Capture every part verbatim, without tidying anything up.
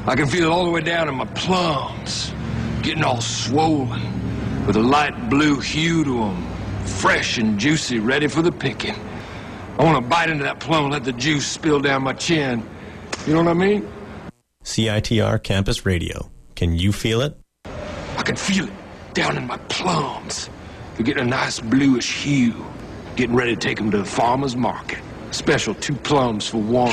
I can feel it all the way down in my plums, getting all swollen, with a light blue hue to them, fresh and juicy, ready for the picking. I want to bite into that plum and let the juice spill down my chin. You know what I mean? C I T R Campus Radio. Can you feel it? I can feel it down in my plums. They're getting a nice bluish hue. Getting ready to take them to the farmer's market. Special two plums for one.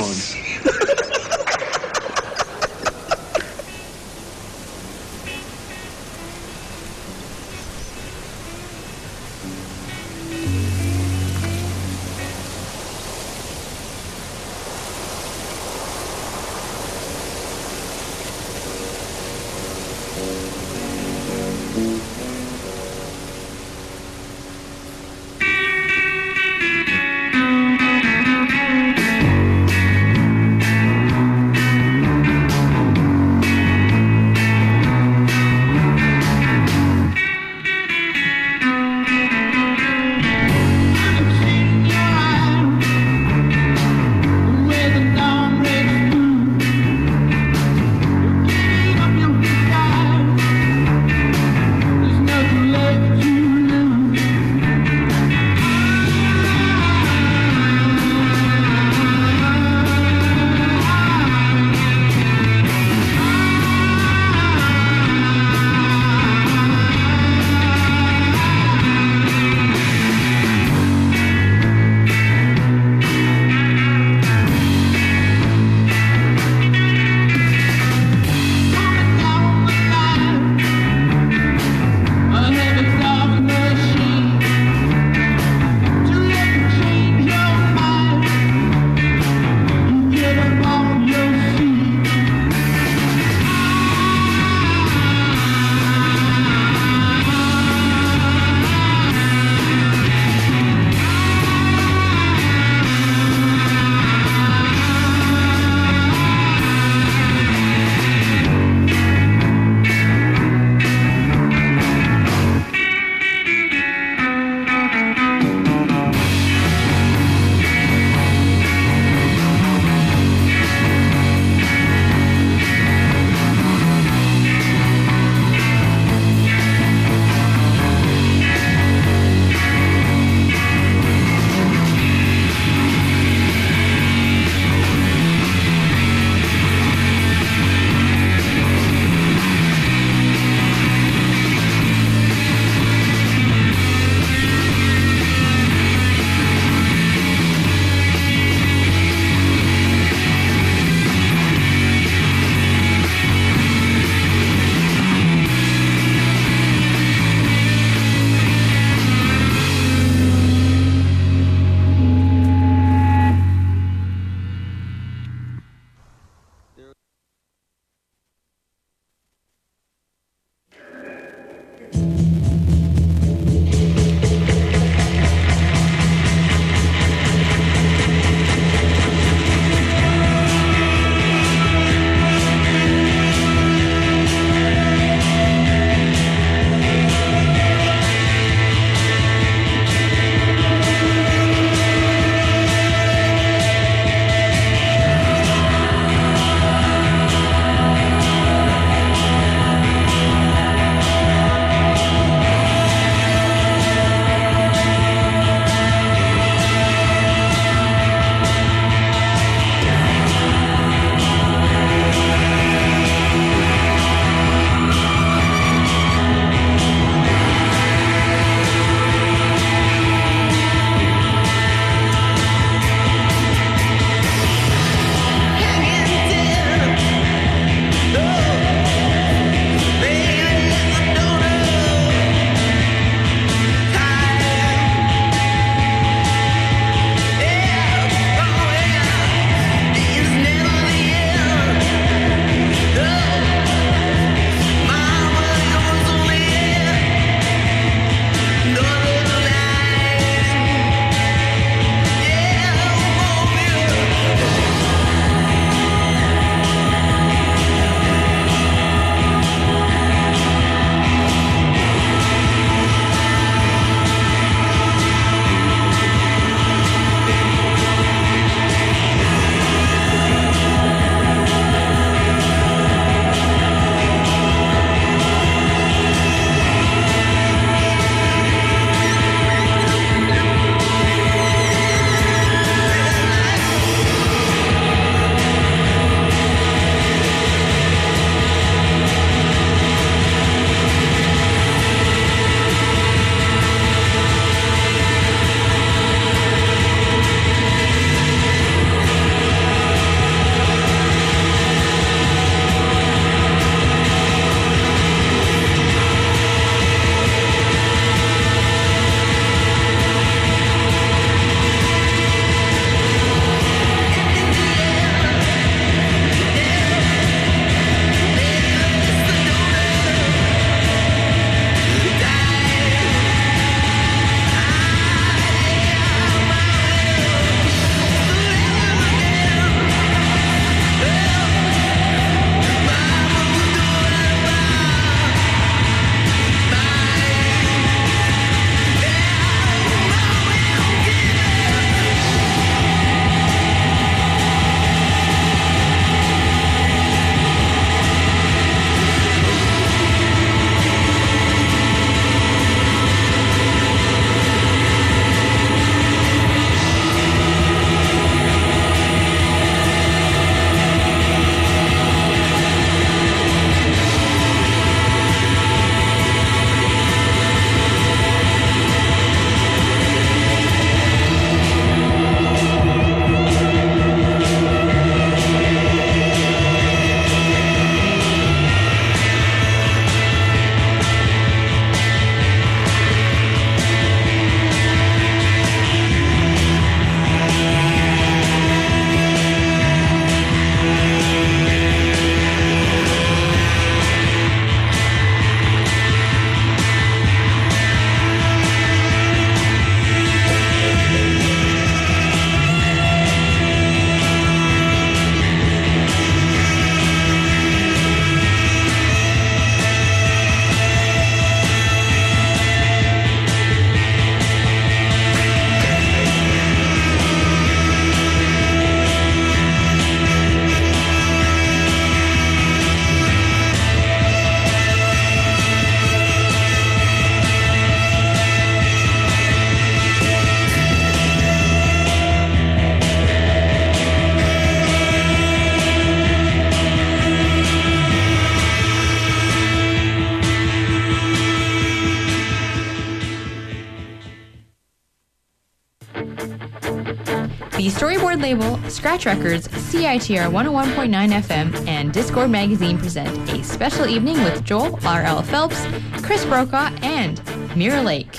record label Scratch Records, C I T R one oh one point nine F M, and Discord Magazine present a special evening with Joel R L. Phelps, Chris Brokaw, and Mirror Lake.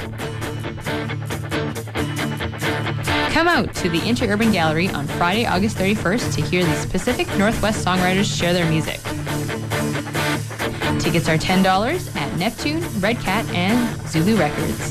Come out to the Interurban Gallery on Friday, August thirty-first to hear the Pacific Northwest songwriters share their music. Tickets are ten dollars at Neptune, Red Cat, and Zulu Records.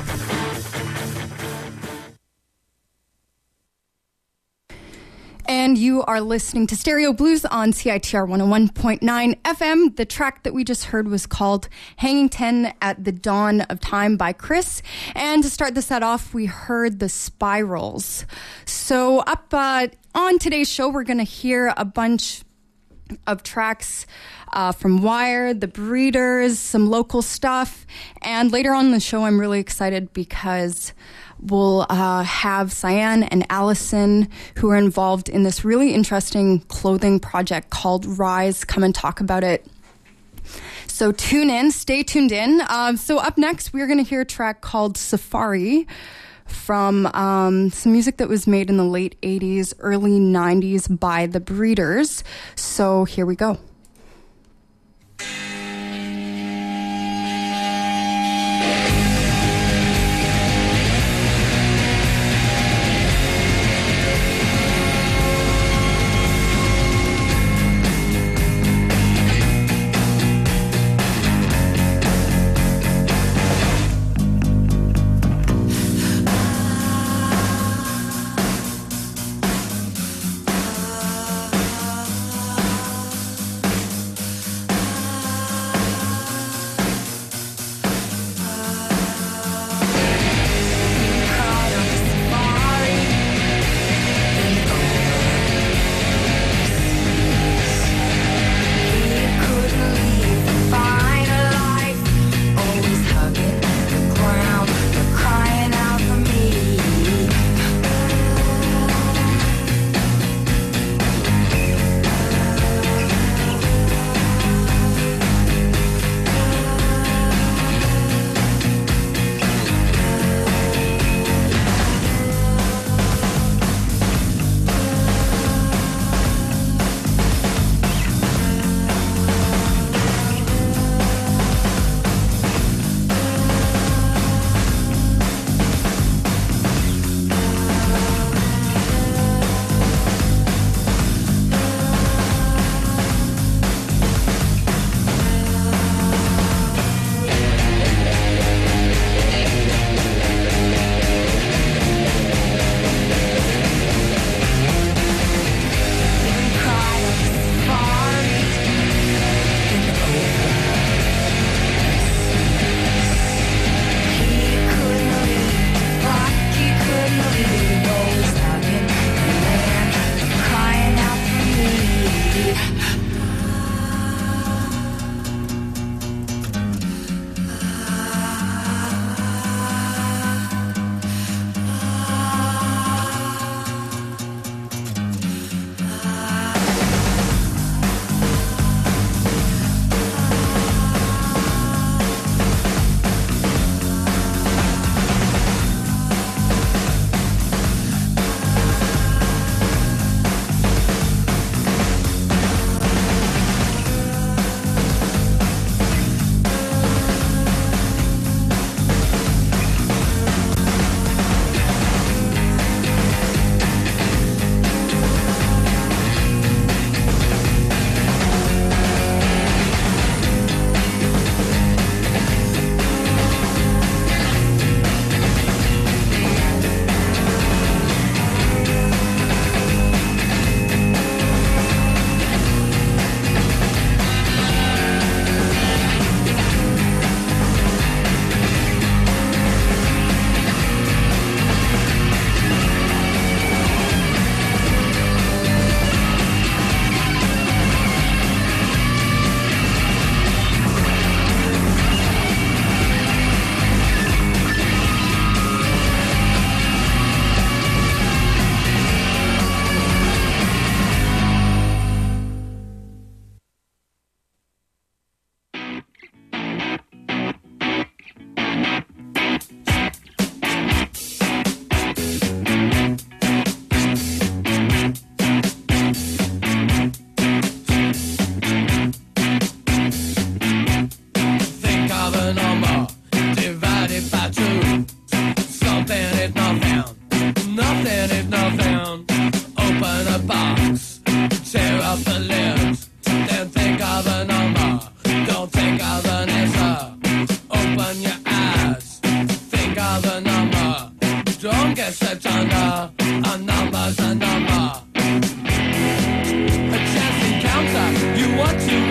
And you are listening to Stereo Blues on C I T R one oh one point nine F M. The track that we just heard was called Hanging ten at the Dawn of Time by Chris. And to start the set off, we heard the Spirals. So up uh, on today's show, we're going to hear a bunch of tracks uh, from Wire, The Breeders, some local stuff. And later on in the show, I'm really excited because we'll uh, have Cyan and Allison, who are involved in this really interesting clothing project called Rise, come and talk about it. So tune in, stay tuned in. Um, so up next, we're going to hear a track called Safari from um, some music that was made in the late eighties, early nineties by The Breeders. So here we go.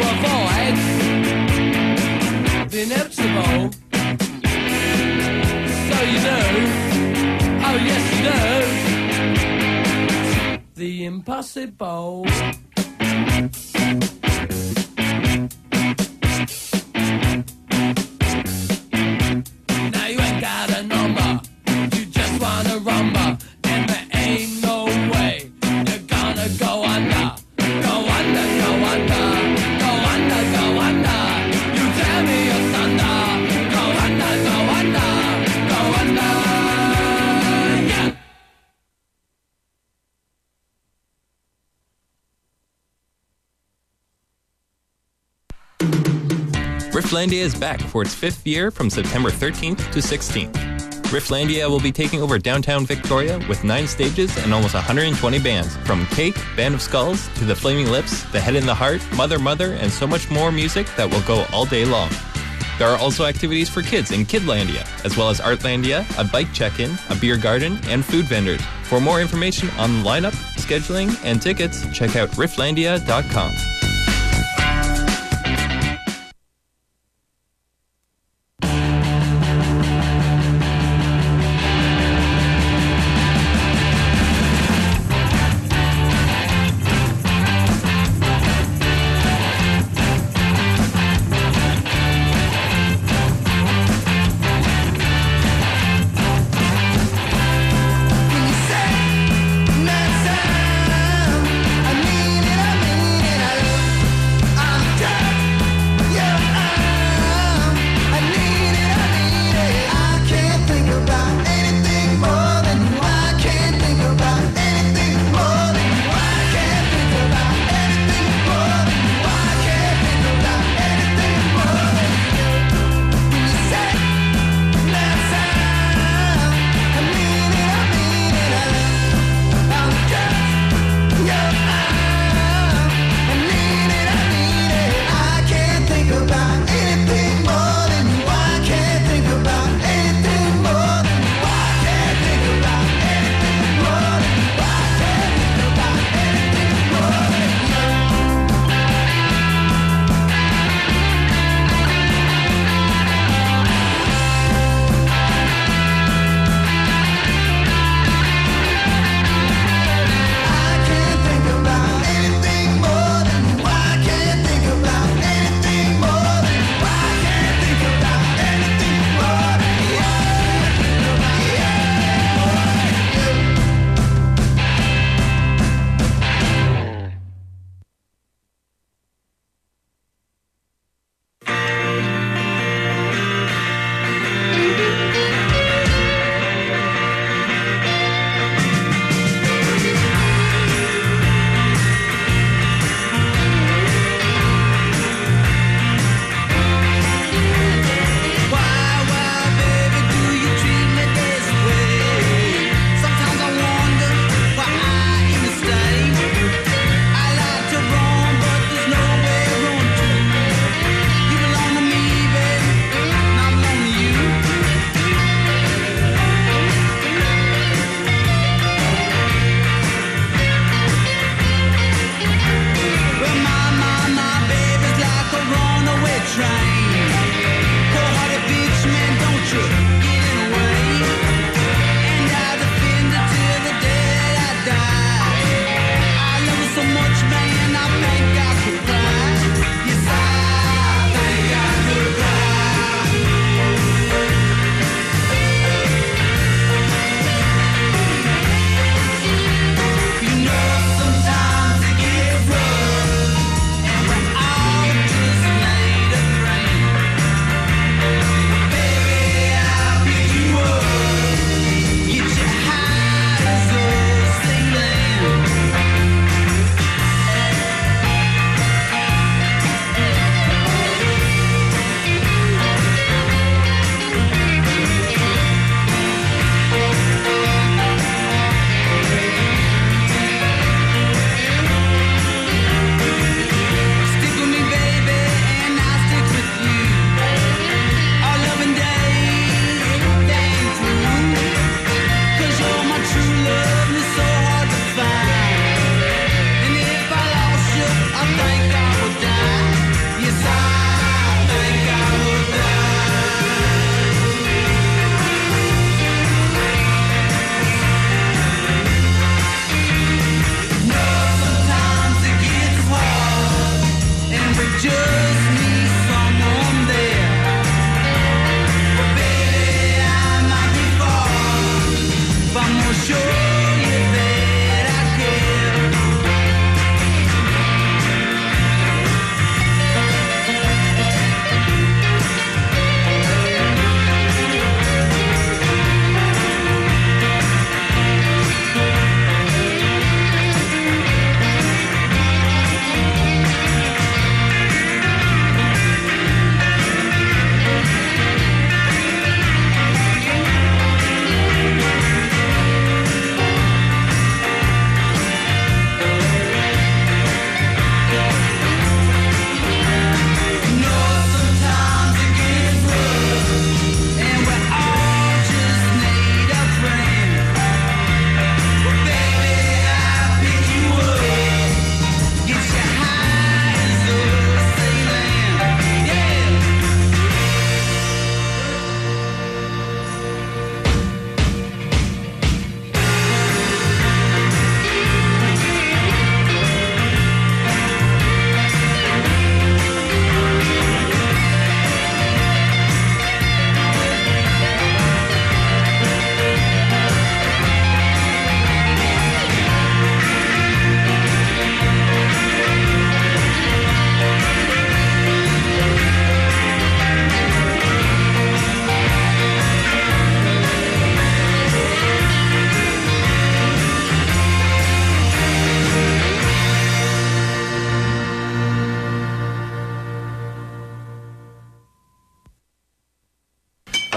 avoid the inevitable. So you do, oh yes you do, the impossible. Now you ain't got a number, you just wanna rumba, and there ain't no way you're gonna go under. Go under, go under, go under, go under. You tell me you're thunder. Go under, go under, go under. Yeah. Rifflandia is back for its fifth year from September thirteenth to sixteenth. Rifflandia will be taking over downtown Victoria with nine stages and almost one hundred twenty bands, from Cake, Band of Skulls, to The Flaming Lips, The Head in the Heart, Mother Mother, and so much more music that will go all day long. There are also activities for kids in Kidlandia, as well as Artlandia, a bike check-in, a beer garden, and food vendors. For more information on the lineup, scheduling, and tickets, check out rifflandia dot com. I mean it, I mean it, I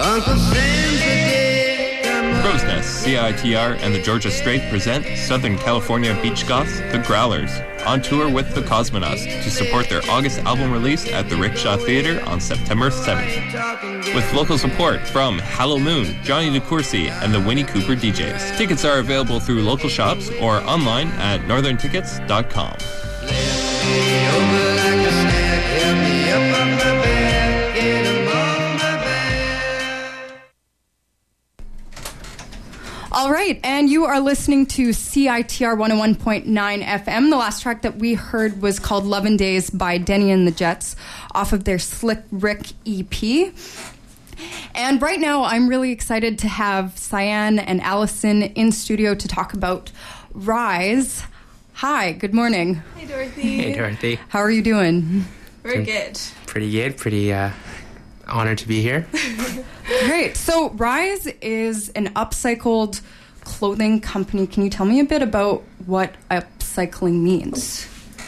Uncle Sam's a dick. Crow's Nest, C I T R, and the Georgia Strait present Southern California beach goths, The Growlers, on tour with the Cosmonauts to support their August album release at the Rickshaw Theater on September seventh. With local support from Hallow Moon, Johnny DeCourcy, and the Winnie Cooper D Js. Tickets are available through local shops or online at northern tickets dot com. All right, and you are listening to C I T R one oh one point nine F M. The last track that we heard was called Lovin' Days by Denny and the Jets off of their Slick Rick E P. And right now, I'm really excited to have Cyan and Allison in studio to talk about Rise. Hi, good morning. Hey, Dorothy. Hey, Dorothy. How are you doing? We're good. Pretty good. Pretty uh, honored to be here. Great. So Rise is an upcycled clothing company. Can you tell me a bit about what upcycling means?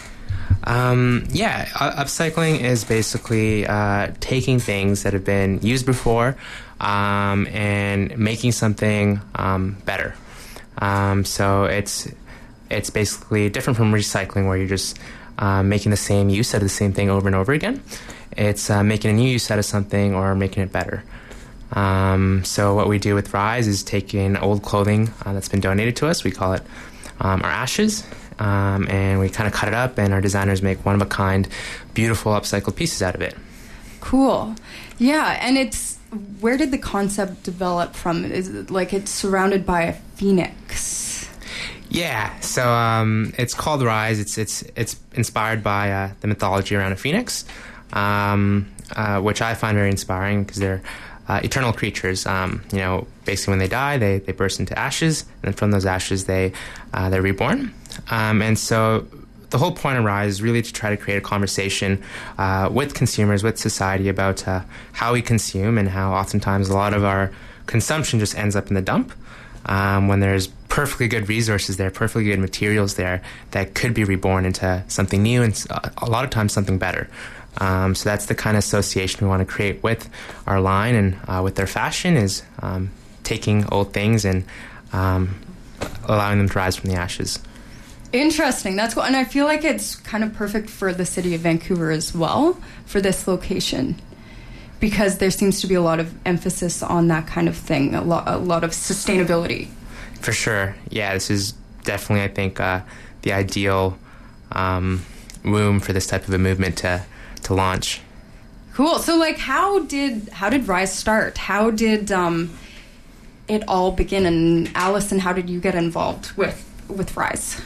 Um, yeah, uh, upcycling is basically uh, taking things that have been used before um, and making something um, better. Um, so it's it's basically different from recycling, where you're just uh, making the same use out of the same thing over and over again. It's uh, making a new use out of something or making it better. Um, so what we do with Rise is taking old clothing uh, that's been donated to us. We call it um, our ashes, um, and we kind of cut it up, and our designers make one-of-a-kind, beautiful upcycled pieces out of it. Cool. Yeah, and it's, where did the concept develop from? Is it like it's surrounded by a phoenix? Yeah, so um, it's called Rise. It's it's it's inspired by uh, the mythology around a phoenix, um, uh, which I find very inspiring because they're uh, eternal creatures. Um, you know, basically when they die, they, they burst into ashes, and then from those ashes they uh, they're reborn. Um, and so the whole point of Rise is really to try to create a conversation uh, with consumers, with society, about uh, how we consume and how oftentimes a lot of our consumption just ends up in the dump. Um, when there's perfectly good resources there, perfectly good materials there that could be reborn into something new and a lot of times something better. Um, so that's the kind of association we want to create with our line and uh, with their fashion, is um, taking old things and um, allowing them to rise from the ashes. Interesting. That's cool. And I feel like it's kind of perfect for the city of Vancouver as well, for this location, because there seems to be a lot of emphasis on that kind of thing, a lot, a lot of sustainability. For sure. Yeah, this is definitely, I think, uh, the ideal um, room for this type of a movement to to launch. Cool. So, like, how did how did Rise start? How did um, it all begin? And Allison, how did you get involved with with Rise?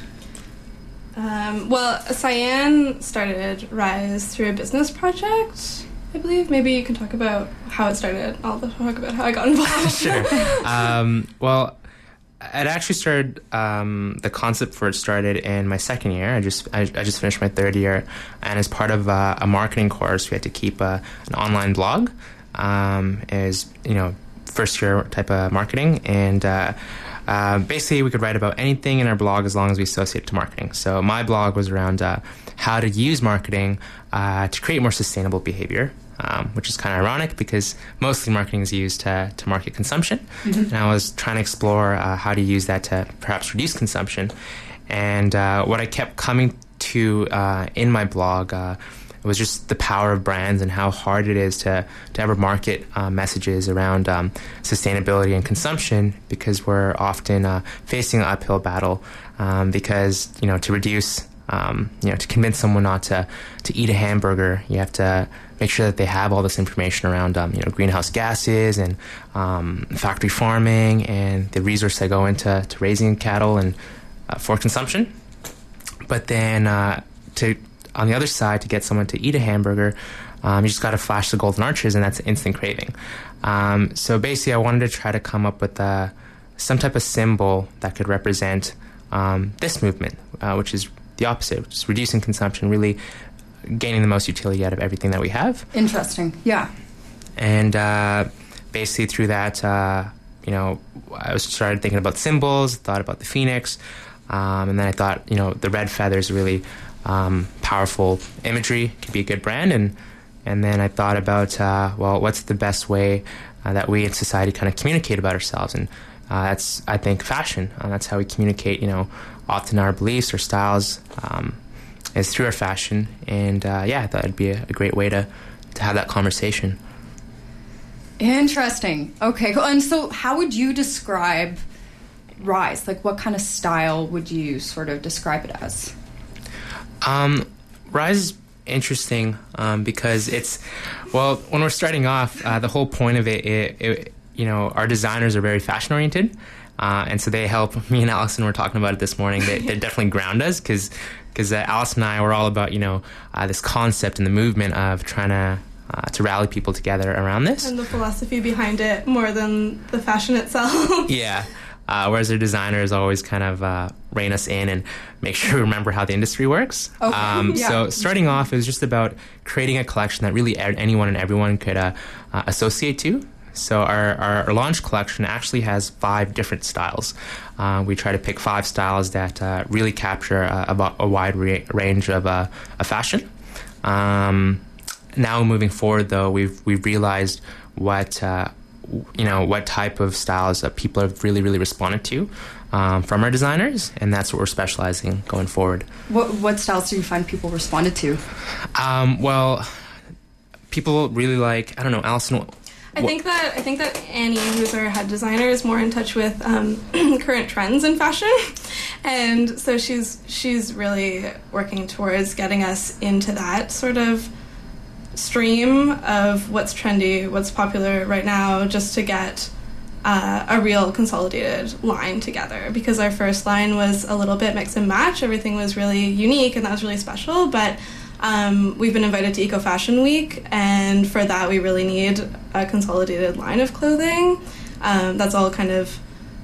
Um, well, Cyan started Rise through a business project, I believe. Maybe you can talk about how it started. I'll talk about how I got involved. Sure. Um, well, it actually started, um, the concept for it started in my second year. I just I, I just finished my third year, and as part of uh, a marketing course, we had to keep a, an online blog. Um, as you know, first year type of marketing, and uh, uh, basically we could write about anything in our blog as long as we associate it to marketing. So my blog was around uh, how to use marketing uh, to create more sustainable behavior. Um, which is kind of ironic because mostly marketing is used to, to market consumption. Mm-hmm. And I was trying to explore uh, how to use that to perhaps reduce consumption. And uh, what I kept coming to uh, in my blog uh, was just the power of brands and how hard it is to, to ever market uh, messages around um, sustainability and consumption, because we're often uh, facing an uphill battle um, because, you know, to reduce, um, you know, to convince someone not to, to eat a hamburger, you have to make sure that they have all this information around, um, you know, greenhouse gases and um, factory farming and the resources that go into to raising cattle and uh, for consumption. But then uh, to on the other side, to get someone to eat a hamburger, um, you just got to flash the golden arches, and that's instant craving. Um, so basically, I wanted to try to come up with uh, some type of symbol that could represent um, this movement, uh, which is the opposite, which is reducing consumption, really gaining the most utility out of everything that we have. Interesting, yeah. And uh, basically through that, uh, you know, I was started thinking about symbols, thought about the phoenix, um, and then I thought, you know, the red feather is really um, powerful imagery, could be a good brand, and And then I thought about, uh, well, what's the best way uh, that we in society kind of communicate about ourselves? And uh, that's, I think, fashion. Uh, that's how we communicate, you know, often our beliefs or styles um, is through our fashion. And uh, yeah, I thought it'd be a, a great way to, to have that conversation. Interesting. Okay, cool. And so how would you describe Rise? Like, what kind of style would you sort of describe it as? Um, Rise is interesting um, because it's, well, when we're starting off, uh, the whole point of it, it, it, you know, our designers are very fashion oriented. Uh, and so they help me and Allison were talking about it this morning. They, they definitely ground us because because uh, Allison and I were all about, you know, uh, this concept and the movement of trying to uh, to rally people together around this. And the philosophy behind it more than the fashion itself. Yeah. Uh, whereas their designers always kind of uh, rein us in and make sure we remember how the industry works. Okay. Um, Yeah. So starting off, it was just about creating a collection that really anyone and everyone could uh, uh, associate to. So our, our, our launch collection actually has five different styles. Uh, we try to pick five styles that uh, really capture a, a, a wide ra- range of, uh, of fashion. Um, now moving forward, though, we've we've realized what uh, you know what type of styles that people have really really responded to um, from our designers, and that's what we're specializing going forward. What what styles do you find people responded to? Um, well, people really like, I don't know, Allison. I think that I think that Annie, who's our head designer, is more in touch with um, current trends in fashion, and so she's she's really working towards getting us into that sort of stream of what's trendy, what's popular right now, just to get uh, a real consolidated line together. Because our first line was a little bit mix and match. Everything was really unique, and that was really special, but. Um, we've been invited to Eco Fashion Week, and for that we really need a consolidated line of clothing um, that's all kind of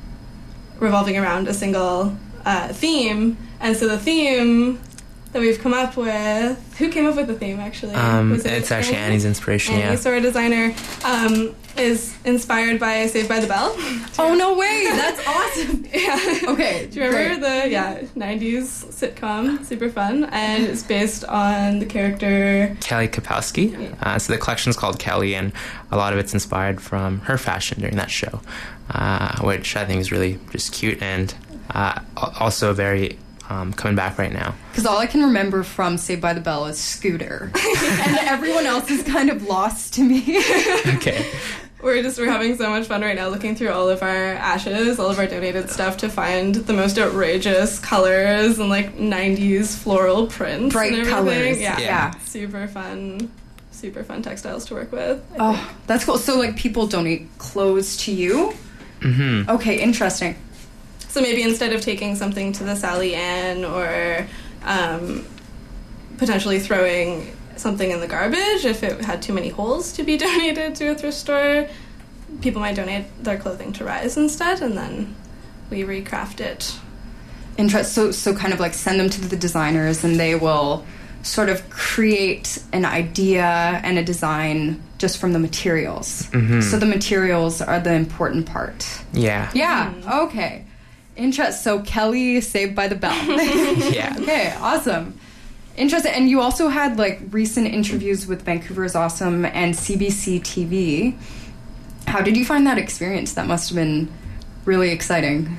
revolving around a single uh, theme. And so the theme that we've come up with, who came up with the theme actually? Um, Was it it's actually Annie? Annie's inspiration. Annie, Yeah. so our designer um, is inspired by Saved by the Bell. Oh, no way! That's awesome! Yeah. Okay, Do you remember great. the yeah nineties sitcom? Super fun, and it's based on the character Kelly Kapowski. Uh, so the collection is called Kelly, and a lot of it's inspired from her fashion during that show, uh, which I think is really just cute and uh, also very um, coming back right now. Because all I can remember from Saved by the Bell is Scooter. And everyone else is kind of lost to me. Okay. We're just we're having so much fun right now looking through all of our ashes, all of our donated stuff to find the most outrageous colors and like nineties floral prints. Bright and everything. colors. Yeah. Yeah. Super fun. Super fun textiles to work with. I Oh, think. that's cool. So, like, people donate clothes to you? Mm-hmm. Okay, interesting. So maybe instead of taking something to the Sally Ann or um, potentially throwing something in the garbage, if it had too many holes to be donated to a thrift store, people might donate their clothing to Rise instead, and then we recraft it. Interest. So, so kind of like send them to the designers, and they will sort of create an idea and a design just from the materials. Mm-hmm. So the materials are the important part. Yeah. Yeah. Okay. Interest. So Kelly, Saved by the Bell. Yeah. Okay. Awesome. Interesting. And you also had like recent interviews with Vancouver is Awesome and C B C T V. How did you find that experience? That must have been really exciting.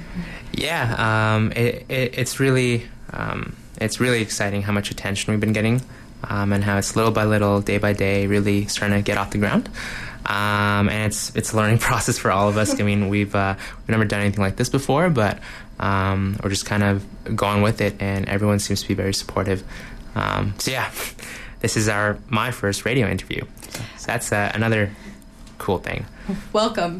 Yeah. Um, it, it, it's really um, it's really exciting how much attention we've been getting, um, and how it's little by little, day by day, really starting to get off the ground. Um, and it's it's a learning process for all of us. I mean, we've uh, we've never done anything like this before, but um, we're just kind of going with it, and everyone seems to be very supportive. Um, so yeah, this is our my first radio interview. So that's uh, another cool thing. Welcome.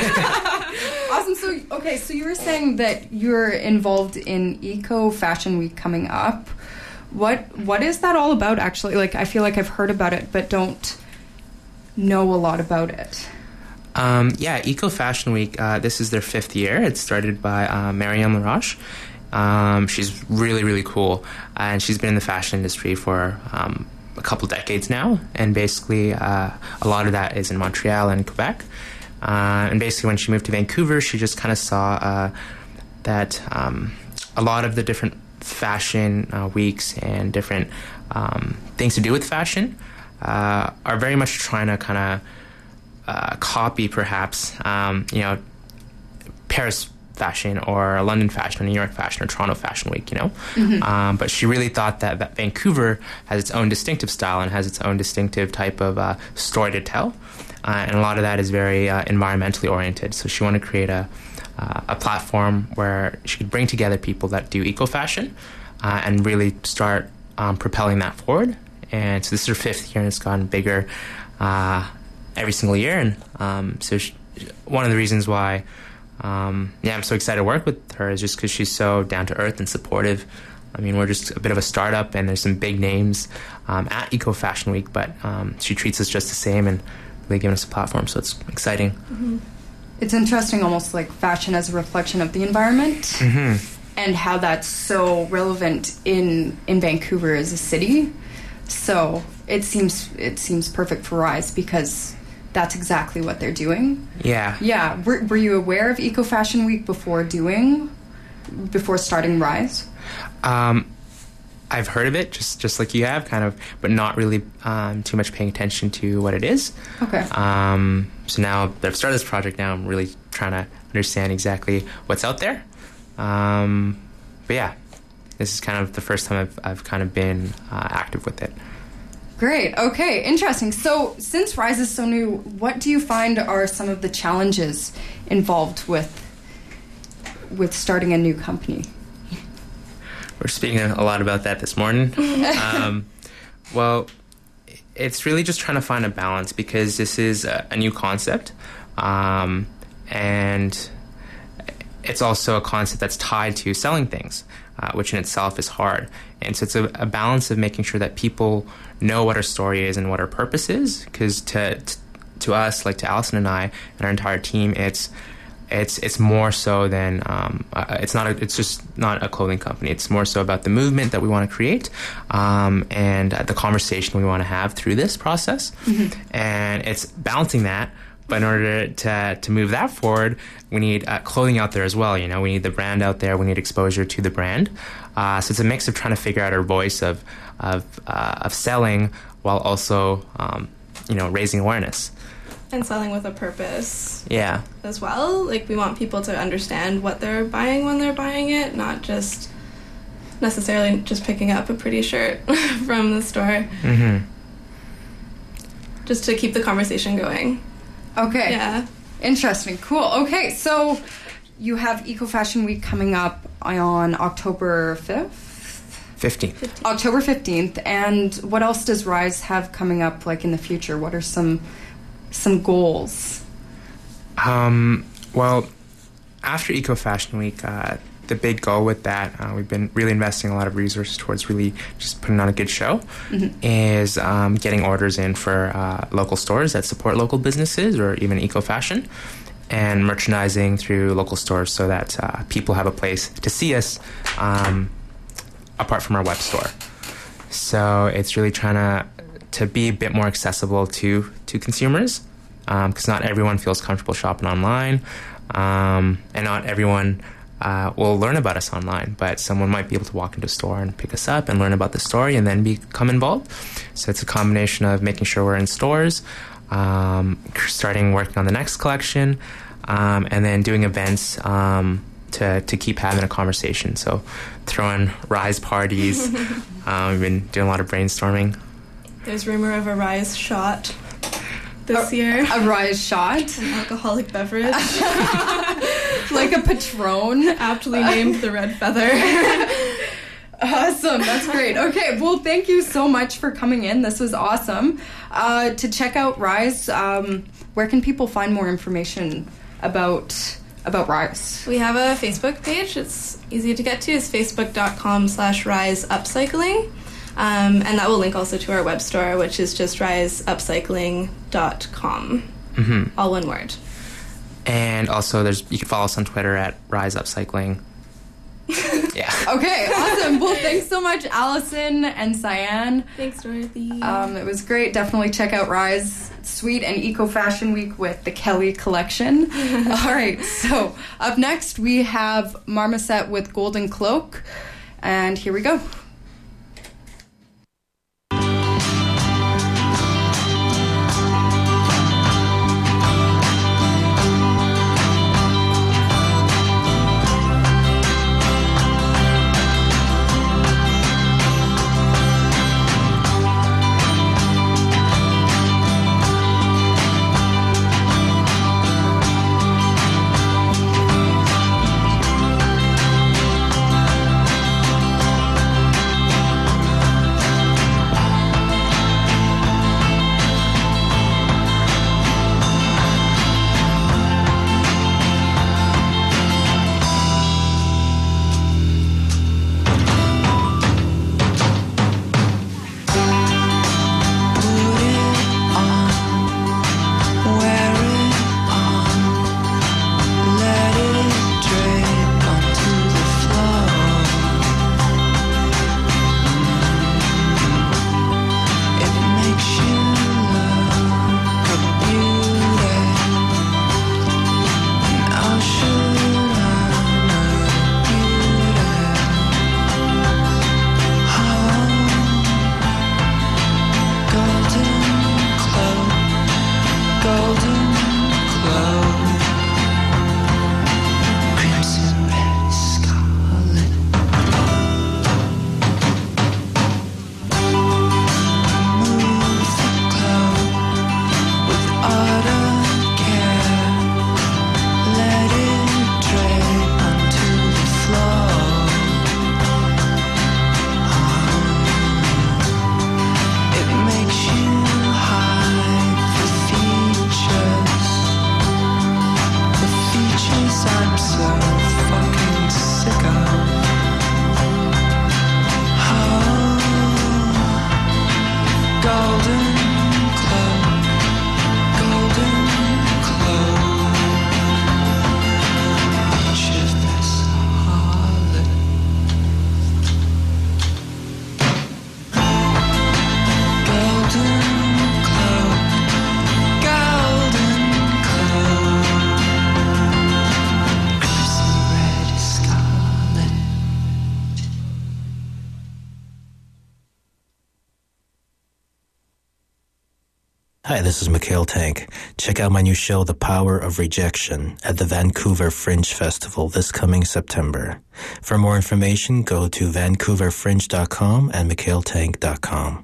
Awesome. So, okay, so you were saying that you're involved in Eco Fashion Week coming up. What what is that all about? Actually, like I feel like I've heard about it, but don't know a lot about it. Um, yeah, Eco Fashion Week, uh, this is their fifth year. It's started by uh, Mariam Laroche. Um, she's really, really cool, and she's been in the fashion industry for um, a couple decades now, and basically uh, a lot of that is in Montreal and Quebec. Uh, and basically when she moved to Vancouver, she just kind of saw uh, that um, a lot of the different fashion uh, weeks and different um, things to do with fashion uh, are very much trying to kind of uh, copy, perhaps, um, you know, Paris fashion or London fashion or New York fashion or Toronto Fashion Week, you know. Mm-hmm. Um, but she really thought that, that Vancouver has its own distinctive style and has its own distinctive type of uh, story to tell. Uh, and a lot of that is very uh, environmentally oriented. So she wanted to create a, uh, a platform where she could bring together people that do eco-fashion uh, and really start um, propelling that forward. And so this is her fifth year, and it's gotten bigger uh, every single year. And um, so she, one of the reasons why Um, yeah, I'm so excited to work with her is just because she's so down to earth and supportive. I mean, we're just a bit of a startup, and there's some big names um, at Eco Fashion Week, but um, she treats us just the same and really giving us a platform, so it's exciting. Mm-hmm. It's interesting, almost like fashion as a reflection of the environment, mm-hmm. and how that's so relevant in in Vancouver as a city. So it seems it seems perfect for Rise because that's exactly what they're doing. Yeah. Yeah. Were, were you aware of Eco Fashion Week before doing, before starting Rise? Um, I've heard of it, just just like you have, kind of, but not really um, too much paying attention to what it is. Okay. Um, so now that I've started this project, now I'm really trying to understand exactly what's out there. Um, but yeah, this is kind of the first time I've, I've kind of been uh, active with it. Great. Okay. Interesting. So since Rise is so new, what do you find are some of the challenges involved with with starting a new company? We're speaking a lot about that this morning. um, well, it's really just trying to find a balance because this is a, a new concept, um, and it's also a concept that's tied to selling things, uh, which in itself is hard. And so it's a, a balance of making sure that people know what our story is and what our purpose is. Because to, to to us, like to Allison and I and our entire team, it's it's it's more so than um, uh, it's not. A, it's just not a clothing company. It's more so about the movement that we want to create um, and uh, the conversation we want to have through this process. Mm-hmm. And it's balancing that. But in order to to move that forward, we need uh, clothing out there as well. You know, we need the brand out there. We need exposure to the brand. Uh, so it's a mix of trying to figure out our voice of of uh, of selling while also um, you know raising awareness and selling with a purpose. Yeah, as well. Like we want people to understand what they're buying when they're buying it, not just necessarily just picking up a pretty shirt from the store. Mm-hmm. Just to keep the conversation going. Okay. Yeah. Interesting. Cool. Okay, so you have Eco Fashion Week coming up on October fifth? fifteenth. October fifteenth. And what else does Rise have coming up, like, in the future? What are some some goals? Um, well, after Eco Fashion Week, uh, the big goal with that, uh, we've been really investing a lot of resources towards really just putting on a good show, mm-hmm. is um, getting orders in for uh, local stores that support local businesses or even eco fashion, and merchandising through local stores so that uh, people have a place to see us um, apart from our web store. So it's really trying to to be a bit more accessible to, to consumers, because um, not everyone feels comfortable shopping online, um, and not everyone Uh, will learn about us online, but someone might be able to walk into a store and pick us up and learn about the story and then become involved. So it's a combination of making sure we're in stores, um, starting working on the next collection, um, and then doing events um, to, to keep having a conversation. So throwing Rise parties. um, we've been doing a lot of brainstorming. There's rumor of a Rise shot this a, year. A Rise shot? An alcoholic beverage. Like a Patron. Aptly named the Red Feather. Awesome. That's great. Okay. Well, thank you so much for coming in. This was awesome. Uh, to check out Rise, um, where can people find more information about about Rise? We have a Facebook page. It's easy to get to. It's facebook.com slash Rise Upcycling. Um, and that will link also to our web store, which is just rise upcycling dot com. Mm-hmm. All one word. And also, there's you can follow us on Twitter at Rise Upcycling. Yeah. Okay, awesome. Well, thanks so much, Allison and Cyan. Thanks, Dorothy. Um, it was great. Definitely check out Rise Sweet and Eco Fashion Week with the Kelly Collection. All right, so up next we have Marmoset with Golden Cloak. And here we go. Hi, this is Mikhail Tank. Check out my new show, The Power of Rejection, at the Vancouver Fringe Festival this coming September. For more information, go to vancouver fringe dot com and mikhail tank dot com.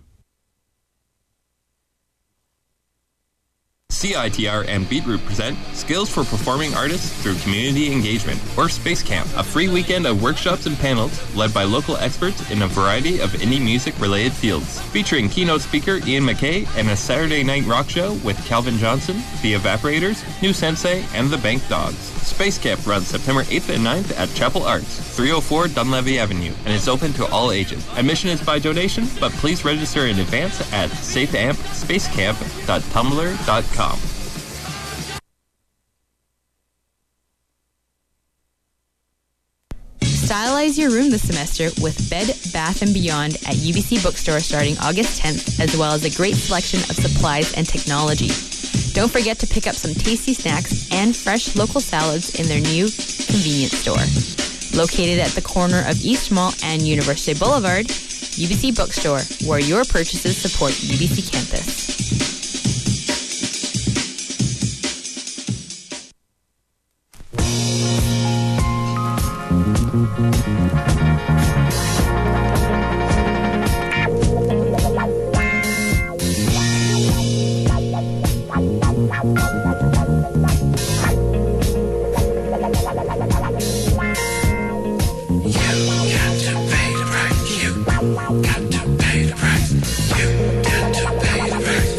C I T R and Beatroot present Skills for Performing Artists Through Community Engagement, or Space Camp, a free weekend of workshops and panels led by local experts in a variety of indie music-related fields. Featuring keynote speaker Ian McKay and a Saturday night rock show with Calvin Johnson, The Evaporators, New Sensei, and The Bank Dogs. Space Camp runs September eighth and ninth at Chapel Arts, three oh four Dunleavy Avenue, and is open to all ages. Admission is by donation, but please register in advance at safe amp space camp dot tumblr dot com. Stylize your room this semester with Bed, Bath and Beyond at U B C Bookstore starting August tenth, as well as a great selection of supplies and technology. Don't forget to pick up some tasty snacks and fresh local salads in their new convenience store. Located at the corner of East Mall and University Boulevard, U B C Bookstore, where your purchases support U B C campus. Got to pay the price. You got to pay the price.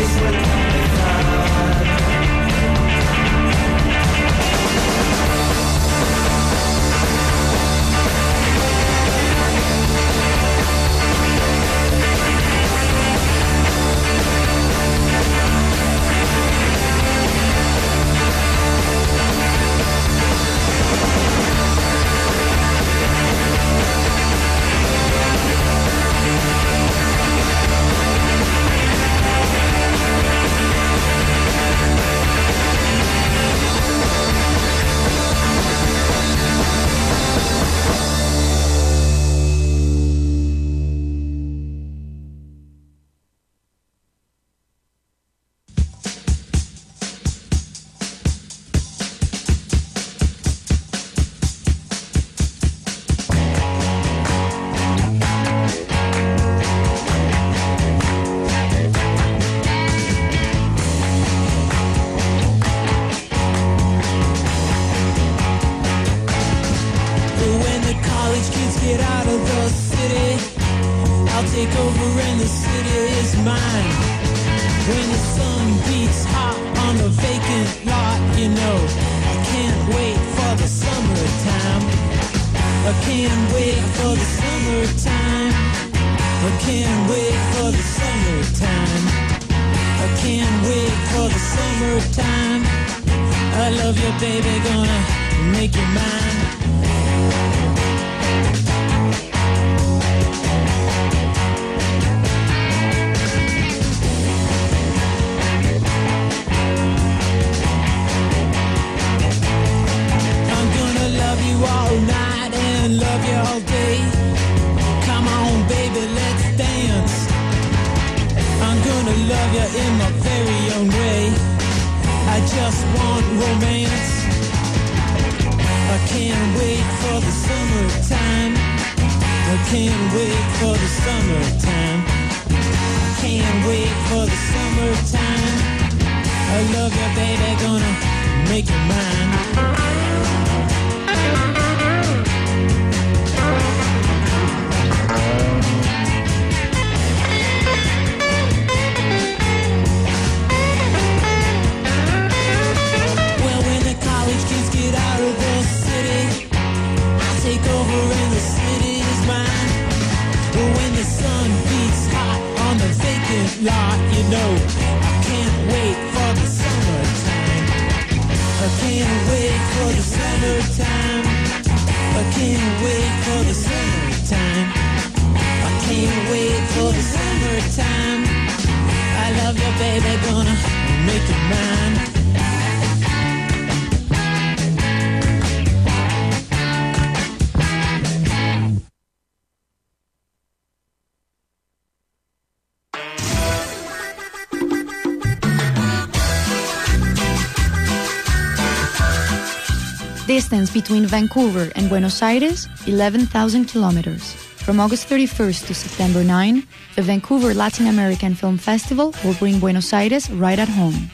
Distance between Vancouver and Buenos Aires, eleven thousand kilometers. From August thirty-first to September ninth, the Vancouver Latin American Film Festival will bring Buenos Aires right at home.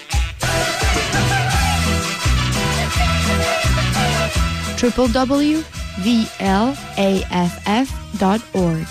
w w w dot v l a f f dot org.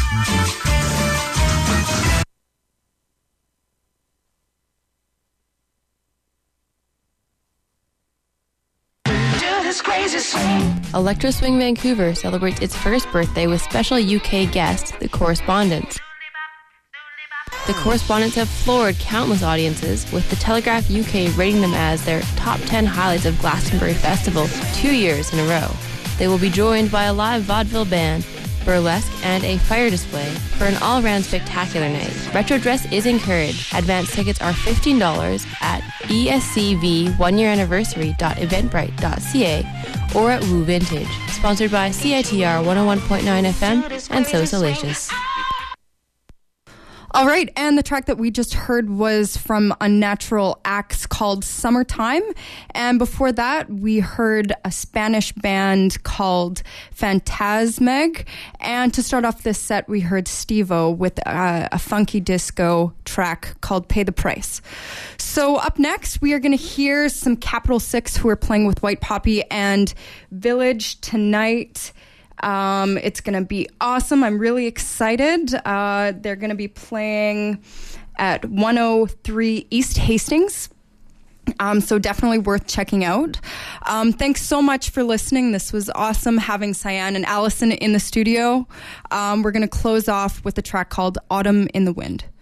Electro Swing Vancouver celebrates its first birthday with special U K guest, The Correspondents. The Correspondents have floored countless audiences, with The Telegraph U K rating them as their top ten highlights of Glastonbury Festival two years in a row. They will be joined by a live vaudeville band, burlesque, and a fire display for an all-around spectacular night. Retro dress is encouraged. Advance tickets are fifteen dollars at e s c v one year anniversary dot eventbrite dot c a or at Woo Vintage. Sponsored by C I T R one oh one point nine F M and So Salacious. All right, and the track that we just heard was from Unnatural Acts called Summertime. And before that, we heard a Spanish band called Phantasmeg. And to start off this set, we heard Steve-O with uh, a funky disco track called Pay the Price. So up next, we are going to hear some Capital Six who are playing with White Poppy and Village tonight. Um, it's going to be awesome. I'm really excited. Uh, they're going to be playing at one oh three East Hastings. Um, so definitely worth checking out. Um, thanks so much for listening. This was awesome having Cyan and Allison in the studio. Um, we're going to close off with a track called Autumn in the Wind.